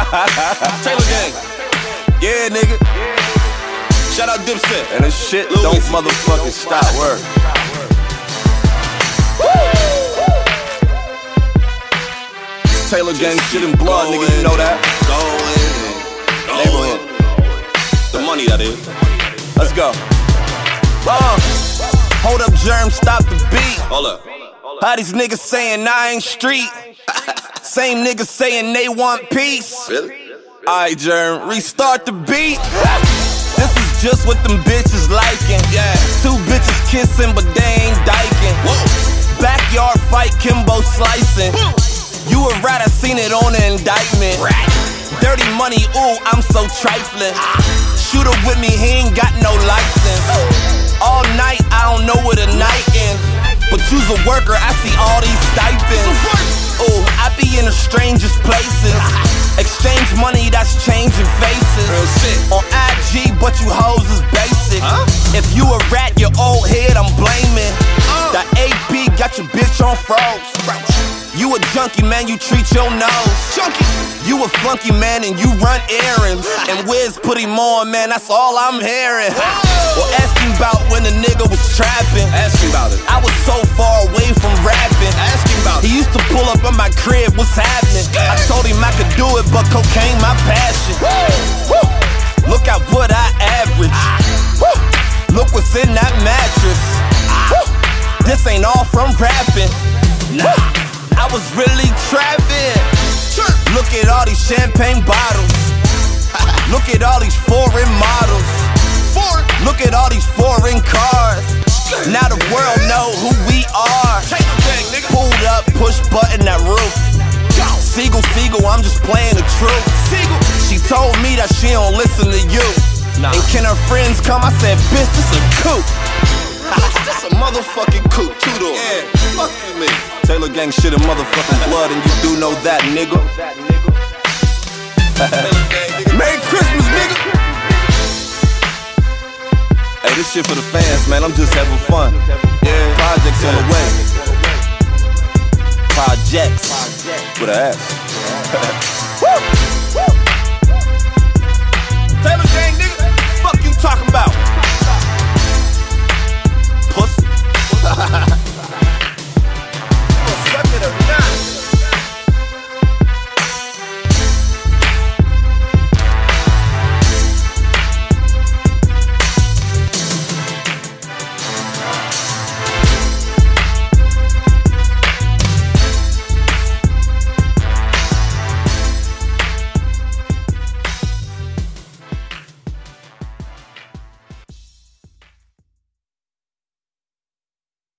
Taylor Gang. Yeah, nigga. Shout out Dipset. And this shit don't motherfucking stop. Word. Taylor Gang shit in blood, nigga, you know that. Neighborhood. The money, that is. Let's go. Hold up, Germ, stop the beat. Hold up. How these niggas saying I ain't street? Same niggas saying they want peace. Really? Alright, Germ, restart the beat. This is just what them bitches liking. Yeah. Two bitches kissing, but they ain't dyking. Whoa. Backyard fight, Kimbo slicing. You a rat, I seen it on the indictment. Dirty money, ooh, I'm so trifling. Shooter with me, he ain't got no license. All night, I don't know where the night ends. But you's a worker, I see all these stipends. Ooh, I be in the strangest places. Exchange money that's changing faces. On IG, but you hoes is basic. If you a rat, your old head, I'm blaming. The AP got your bitch on froze. You a junkie, man, you treat your nose. Junkie. You a flunky, man, and you run errands. And Wiz put him on, man, that's all I'm hearing. Or asking about when the nigga was trapping. Ask me about it. I was so far away from rapping. Ask him about it. He used to pull up in my crib, what's happening? I told him I could do it, but cocaine my passion. Woo. Look at what I average. Woo. Look what's in that mattress. Woo. This ain't all from rapping. Nah. I was really trapping. Look at all these champagne bottles. Look at all these foreign models. Look at all these foreign cars. Now the world know who we are. Pulled up, push button that roof. Seagull, I'm just playing the truth. She told me that she don't listen to you. And can her friends come? I said, bitch, this a coup. This a motherfucking coup, two-door. Yeah, fuck you, man. Taylor Gang shit in motherfucking blood, and you do know that, nigga. Merry Christmas, nigga. Hey, this shit for the fans, man. I'm just having fun. Yeah, projects on the way. Projects with an S.